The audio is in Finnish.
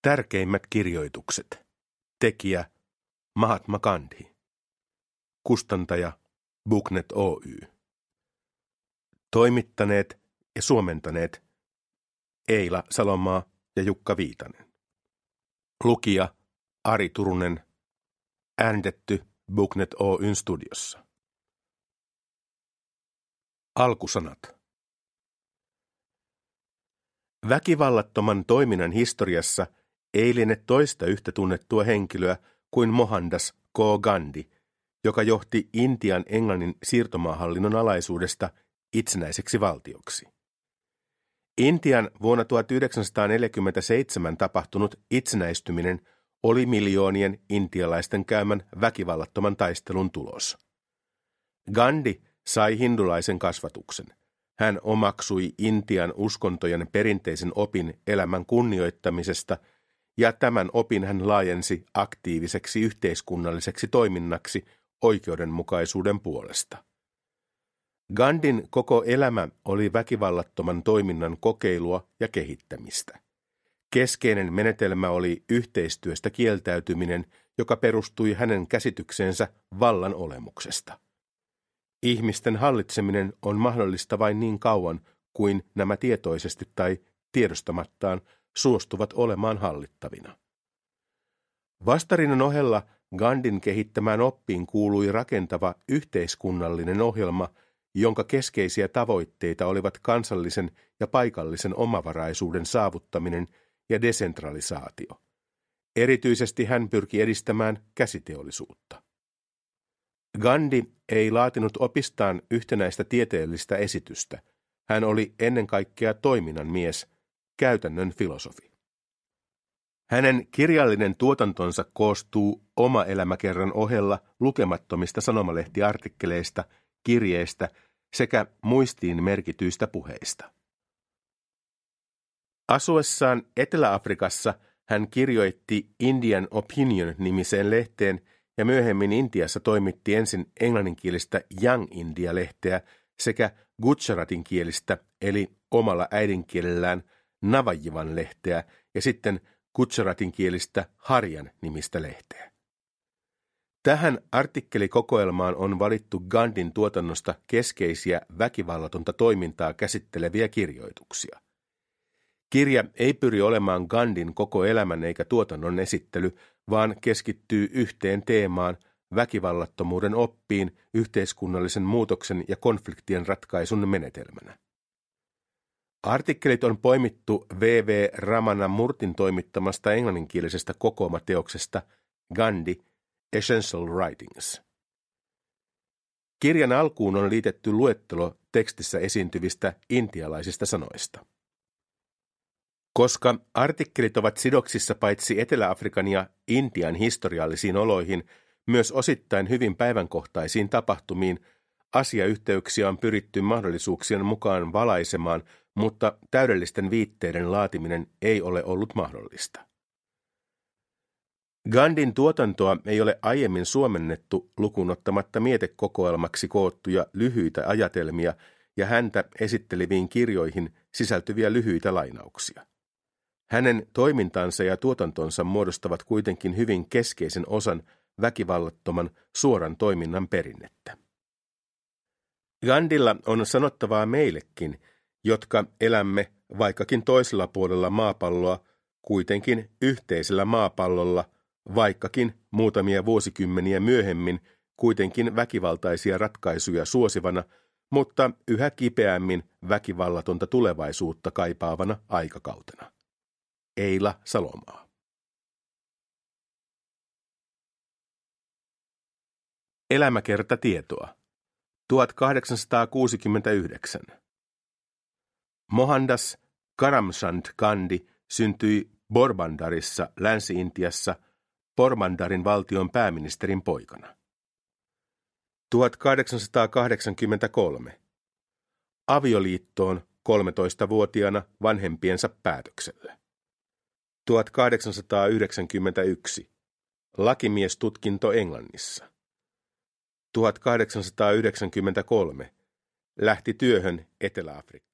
Tärkeimmät kirjoitukset. Tekijä Mahatma Gandhi. Kustantaja BookNet Oy. Toimittaneet ja suomentaneet Eila Salomaa ja Jukka Viitanen. Lukija Ari Turunen. Äänitetty BookNet Oyn studiossa. Alkusanat. Väkivallattoman toiminnan historiassa ei liene toista yhtä tunnettua henkilöä kuin Mohandas K. Gandhi, joka johti Intian Englannin siirtomaahallinnon alaisuudesta itsenäiseksi valtioksi. Intian vuonna 1947 tapahtunut itsenäistyminen oli miljoonien intialaisten käymän väkivallattoman taistelun tulos. Gandhi sai hindulaisen kasvatuksen. Hän omaksui Intian uskontojen perinteisen opin elämän kunnioittamisesta, ja tämän opin hän laajensi aktiiviseksi yhteiskunnalliseksi toiminnaksi oikeudenmukaisuuden puolesta. Gandhin koko elämä oli väkivallattoman toiminnan kokeilua ja kehittämistä. Keskeinen menetelmä oli yhteistyöstä kieltäytyminen, joka perustui hänen käsitykseensä vallan olemuksesta. Ihmisten hallitseminen on mahdollista vain niin kauan kuin nämä tietoisesti tai tiedostamattaan suostuvat olemaan hallittavina. Vastarinnan ohella Gandhin kehittämään oppiin kuului rakentava yhteiskunnallinen ohjelma, jonka keskeisiä tavoitteita olivat kansallisen ja paikallisen omavaraisuuden saavuttaminen ja desentralisaatio. Erityisesti hän pyrki edistämään käsiteollisuutta. Gandhi ei laatinut opistaan yhtenäistä tieteellistä esitystä. Hän oli ennen kaikkea toiminnan mies, käytännön filosofi. Hänen kirjallinen tuotantonsa koostuu oma elämäkerran ohella lukemattomista sanomalehtiartikkeleista, kirjeistä sekä muistiin merkityistä puheista. Asuessaan Etelä-Afrikassa hän kirjoitti Indian Opinion-nimiseen lehteen ja myöhemmin Intiassa toimitti ensin englanninkielistä Young India-lehteä sekä Gujaratinkielistä eli omalla äidinkielellään Navajivan-lehteä ja sitten Gujaratinkielistä Harjan-nimistä lehteä. Tähän artikkelikokoelmaan on valittu Gandhin tuotannosta keskeisiä väkivallatonta toimintaa käsitteleviä kirjoituksia. Kirja ei pyri olemaan Gandhin koko elämän eikä tuotannon esittely, vaan keskittyy yhteen teemaan, väkivallattomuuden oppiin, yhteiskunnallisen muutoksen ja konfliktien ratkaisun menetelmänä. Artikkelit on poimittu V.V. Ramana Murtin toimittamasta englanninkielisestä kokoomateoksesta Gandhi Essential Writings. Kirjan alkuun on liitetty luettelo tekstissä esiintyvistä intialaisista sanoista. Koska artikkelit ovat sidoksissa paitsi Etelä-Afrikan ja Intian historiallisiin oloihin, myös osittain hyvin päivänkohtaisiin tapahtumiin, asiayhteyksiä on pyritty mahdollisuuksien mukaan valaisemaan, mutta täydellisten viitteiden laatiminen ei ole ollut mahdollista. Gandhin tuotantoa ei ole aiemmin suomennettu lukuun ottamatta mietekokoelmaksi koottuja lyhyitä ajatelmia ja häntä esitteleviin kirjoihin sisältyviä lyhyitä lainauksia. Hänen toimintansa ja tuotantonsa muodostavat kuitenkin hyvin keskeisen osan väkivallattoman suoran toiminnan perinnettä. Gandhilla on sanottavaa meillekin, jotka elämme vaikkakin toisella puolella maapalloa, kuitenkin yhteisellä maapallolla, vaikkakin muutamia vuosikymmeniä myöhemmin, kuitenkin väkivaltaisia ratkaisuja suosivana, mutta yhä kipeämmin väkivallatonta tulevaisuutta kaipaavana aikakautena. Eila Salomaa. Elämäkertatietoa. 1869. Mohandas Karamchand Gandhi syntyi Porbandharissa Länsi-Intiassa Porbandarin valtion pääministerin poikana. 1883. Avioliittoon 13-vuotiaana vanhempiensa päätöksellä. 1891. Lakimiestutkinto Englannissa. 1893. Lähti työhön Etelä-Afrikkaan.